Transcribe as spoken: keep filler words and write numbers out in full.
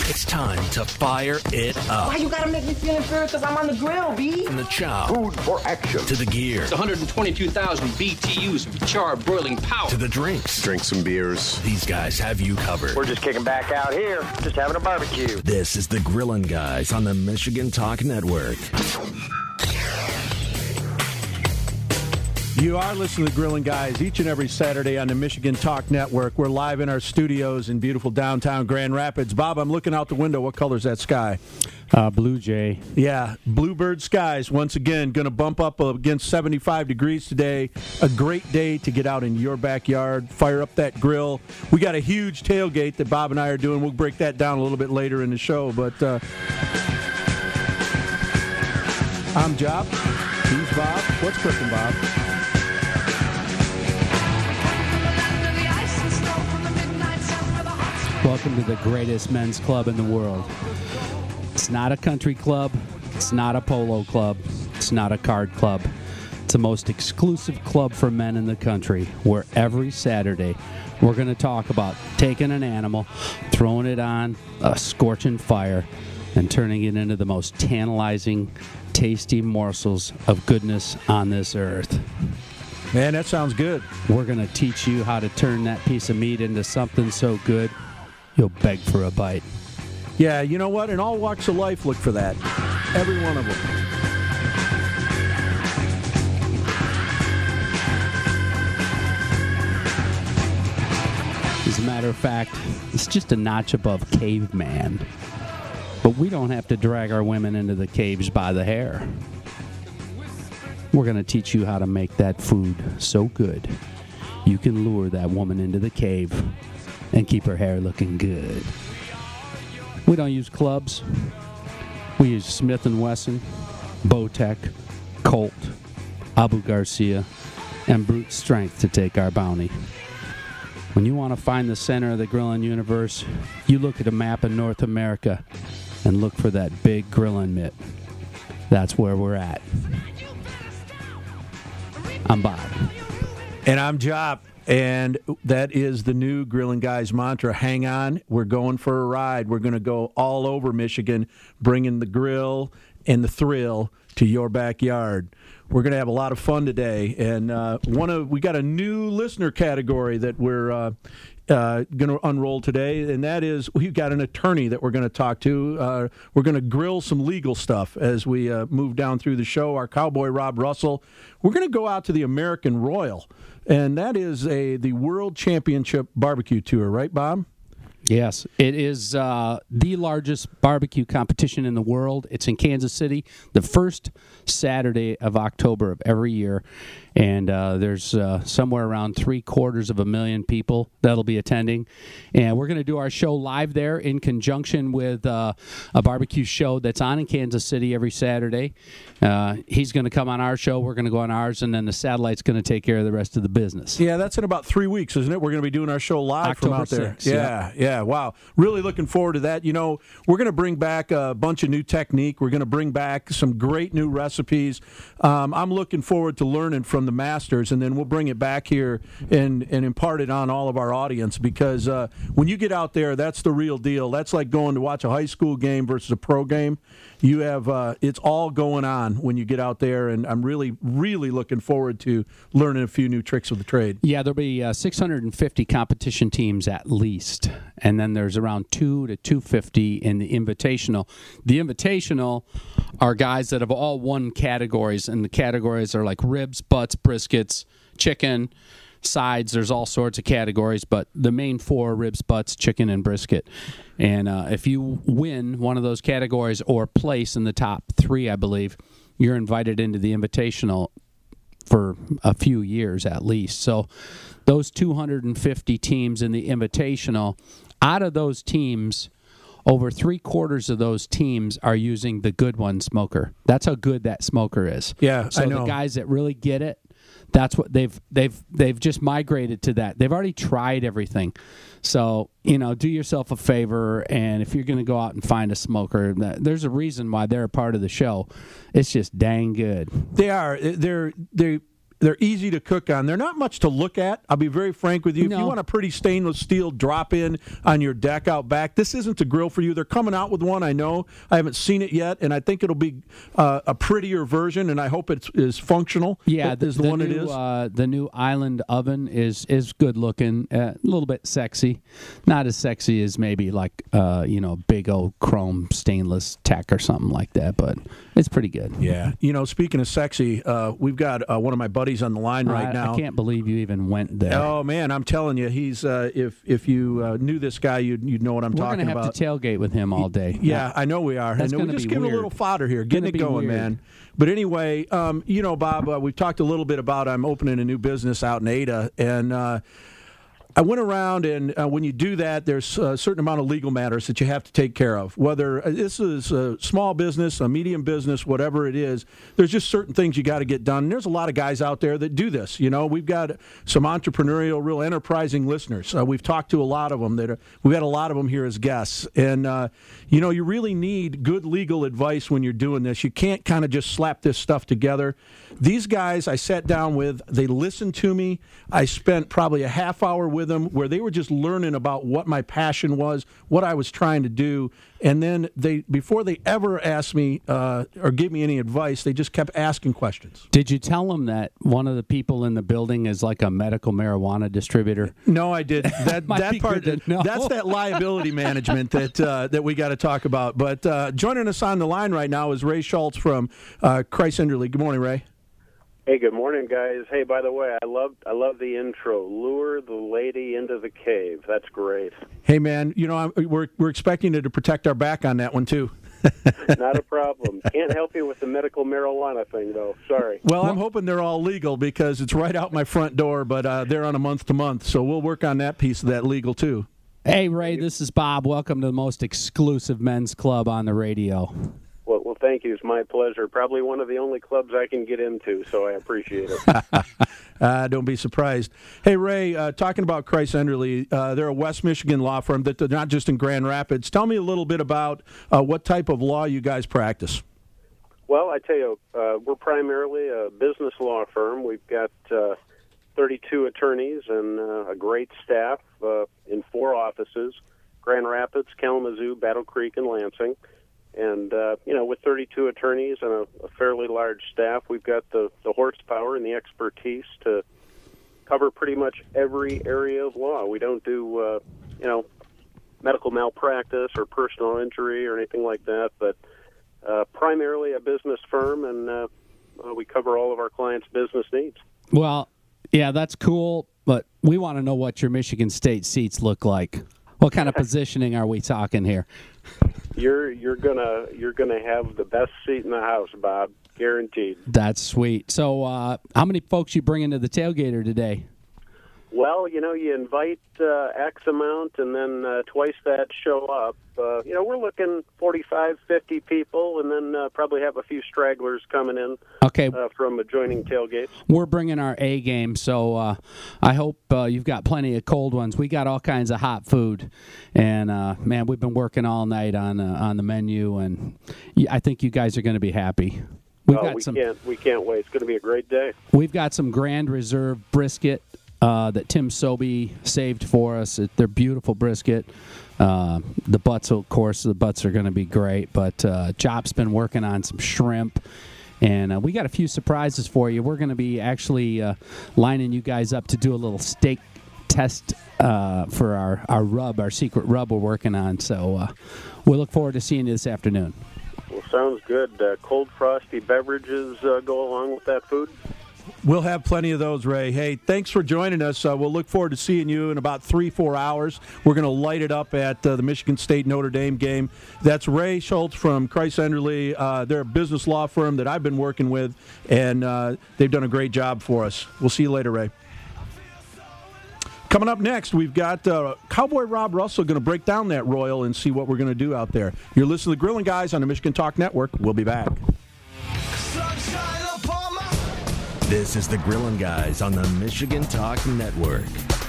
It's time to fire it up. Why you gotta make me feel inferior because I'm on the grill, B? From the chow. Food for action. To the gear. It's one hundred twenty-two thousand B T Us of charred broiling power. To the drinks. Drink some beers. These guys have you covered. We're just kicking back out here, just having a barbecue. This is the Grillin' Guys on the Michigan Talk Network. You are listening to Grillin' Guys each and every Saturday on the Michigan Talk Network. We're live in our studios in beautiful downtown Grand Rapids. Bob, I'm looking out the window. What color is that sky? Uh, Blue Jay. Yeah, bluebird skies. Once again, going to bump up against seventy-five degrees today. A great day to get out in your backyard, fire up that grill. We got a huge tailgate that Bob and I are doing. We'll break that down a little bit later in the show. But uh, I'm Job. He's Bob. What's cooking, Bob? Welcome to the greatest men's club in the world. It's not a country club. It's not a polo club. It's not a card club. It's the most exclusive club for men in the country, where every Saturday we're going to talk about taking an animal, throwing it on a scorching fire, and turning it into the most tantalizing, tasty morsels of goodness on this earth. Man, that sounds good. We're going to teach you how to turn that piece of meat into something so good you'll beg for a bite. Yeah, you know what? In all walks of life, look for that. Every one of them. As a matter of fact, it's just a notch above caveman. But we don't have to drag our women into the caves by the hair. We're going to teach you how to make that food so good you can lure that woman into the cave and keep her hair looking good. We don't use clubs. We use Smith and Wesson, Bowtech, Colt, Abu Garcia, and brute strength to take our bounty. When you want to find the center of the grilling universe, you look at a map of North America and look for that big grilling mitt. That's where we're at. I'm Bob. And I'm Job. And that is the new Grillin' Guys mantra. Hang on. We're going for a ride. We're going to go all over Michigan, bringing the grill and the thrill to your backyard. We're going to have a lot of fun today. And uh, one of we got a new listener category that we're uh, uh, going to unroll today, and that is we've got an attorney that we're going to talk to. Uh, we're going to grill some legal stuff as we uh, move down through the show. Our cowboy, Rob Russell. We're going to go out to the American Royal. And that is a the World Championship Barbecue Tour, right, Bob? Yes, it is uh, the largest barbecue competition in the world. It's in Kansas City, the first Saturday of October of every year. And uh, there's uh, somewhere around three quarters of a million people that'll be attending. And we're going to do our show live there in conjunction with uh, a barbecue show that's on in Kansas City every Saturday. Uh, he's going to come on our show. We're going to go on ours. And then the satellite's going to take care of the rest of the business. Yeah, that's in about three weeks, isn't it? We're going to be doing our show live October from out there. sixth, Yeah, yeah. yeah, wow. Really looking forward to that. You know, we're going to bring back a bunch of new technique. We're going to bring back some great new recipes. Um, I'm looking forward to learning from the masters, and then we'll bring it back here and, and impart it on all of our audience, because uh, when you get out there, that's the real deal. That's like going to watch a high school game versus a pro game. You have uh, it's all going on when you get out there, and I'm really, really looking forward to learning a few new tricks of the trade. Yeah, there'll be uh, six hundred fifty competition teams at least, and then there's around two to two hundred fifty in the Invitational. The Invitational are guys that have all won categories, and the categories are like ribs, butts, briskets, chicken, sides. There's all sorts of categories, but the main four are ribs, butts, chicken, and brisket. And uh, if you win one of those categories or place in the top three, I believe, you're invited into the Invitational for a few years at least. So those two hundred fifty teams in the Invitational, out of those teams, over three quarters of those teams are using the Good One smoker. That's how good that smoker is. Yeah, so I know. the guys that really get it, that's what they've they've they've just migrated to that. They've already tried everything. So, you know, do yourself a favor, and if you're going to go out and find a smoker, there's a reason why they're a part of the show. It's just dang good. They are. They're they they're easy to cook on. They're not much to look at. I'll be very frank with you. No. If you want a pretty stainless steel drop-in on your deck out back, this isn't a grill for you. They're coming out with one, I know. I haven't seen it yet, and I think it'll be uh, a prettier version, and I hope it is functional. Yeah, the, is the, the one new, it is. Uh, the new Island oven is is good looking, uh, a little bit sexy. Not as sexy as maybe like uh, you know, big old chrome stainless tech or something like that, but it's pretty good. Yeah. You know, speaking of sexy, uh, we've got uh, one of my buddies on the line right I, now. I can't believe you even went there. Oh man, I'm telling you, he's uh, if if you uh, knew this guy, you'd you'd know what I'm We're talking gonna have about. to tailgate with him all day. Yeah, I know we are. That's and we're gonna just be giving weird. a little fodder here, getting it Gonna be going, weird. man. But anyway, um, you know, Bob, uh, we've talked a little bit about I'm opening a new business out in Ada, and uh, I went around, and uh, when you do that, there's a certain amount of legal matters that you have to take care of. Whether uh, this is a small business, a medium business, whatever it is, there's just certain things you got to get done. And there's a lot of guys out there that do this. You know, we've got some entrepreneurial, real enterprising listeners. Uh, we've talked to a lot of them. That are, we've had a lot of them here as guests. And, uh, you know, you really need good legal advice when you're doing this. You can't kind of just slap this stuff together. These guys I sat down with, they listened to me. I spent probably a half hour with them where they were just learning about what my passion was, what I was trying to do, and then they, before they ever asked me uh, or gave me any advice, they just kept asking questions. Did you tell them that one of the people in the building is like a medical marijuana distributor? No, I did. That Might that be part, good to know. that's that liability management that uh, that we got to talk about. But uh, joining us on the line right now is Ray Schultz from uh, Christ Enderle. Good morning, Ray. Hey, good morning, guys. Hey, by the way, I love I love the intro. Lure the lady into the cave. That's great. Hey, man. You know, I'm, we're we're expecting you to protect our back on that one too. Not a problem. Can't help you with the medical marijuana thing, though. Sorry. Well, I'm hoping they're all legal because it's right out my front door, but uh, they're on a month to month, so we'll work on that piece of that legal too. Hey, Ray, this is Bob. Welcome to the most exclusive men's club on the radio. Well, well, thank you. It's my pleasure. Probably one of the only clubs I can get into, so I appreciate it. uh, don't be surprised. Hey, Ray, uh, talking about Christ Enderle, uh, they're a West Michigan law firm that they're not just in Grand Rapids. Tell me a little bit about uh, what type of law you guys practice. Well, I tell you, uh, we're primarily a business law firm. We've got uh, thirty-two attorneys and uh, a great staff uh, in four offices, Grand Rapids, Kalamazoo, Battle Creek, and Lansing. And, uh, you know, with thirty-two attorneys and a, a fairly large staff, we've got the, the horsepower and the expertise to cover pretty much every area of law. We don't do, uh, you know, medical malpractice or personal injury or anything like that, but uh, primarily a business firm, and uh, uh, we cover all of our clients' business needs. Well, yeah, that's cool, but we want to know what your Michigan State seats look like. What kind of positioning are we talking here? You're you're gonna you're gonna have the best seat in the house, Bob, guaranteed. That's sweet. So, uh, how many folks you bring into the tailgater today? Well, you know, you invite uh, X amount, and then uh, twice that show up. Uh, you know, we're looking forty-five, fifty people, and then uh, probably have a few stragglers coming in Okay, uh, from adjoining tailgates. we're bringing our A game, so uh, I hope uh, you've got plenty of cold ones. We got all kinds of hot food, and uh, man, we've been working all night on uh, on the menu, and I think you guys are going to be happy. We've oh, got we some. can't we can't wait. It's going to be a great day. We've got some Grand Reserve brisket uh, that Tim Sobey saved for us. It, they're beautiful brisket. Uh, the butts, of course, the butts are going to be great. But uh, Jop's been working on some shrimp. And uh, we got a few surprises for you. We're going to be actually uh, lining you guys up to do a little steak test uh, for our, our rub, our secret rub we're working on. So uh, we look forward to seeing you this afternoon. Well, sounds good. Uh, cold, frosty beverages uh, go along with that food. We'll have plenty of those, Ray. Hey, thanks for joining us. Uh, we'll look forward to seeing you in about three, four hours. We're going to light it up at uh, the Michigan State Notre Dame game. That's Ray Schultz from Christ Enderle. Uh, they're a business law firm that I've been working with, and uh, they've done a great job for us. We'll see you later, Ray. Coming up next, we've got uh, Cowboy Rob Russell going to break down that Royal and see what we're going to do out there. You're listening to the Grilling Guys on the Michigan Talk Network. We'll be back. This is the Grilling Guys on the Michigan Talk Network.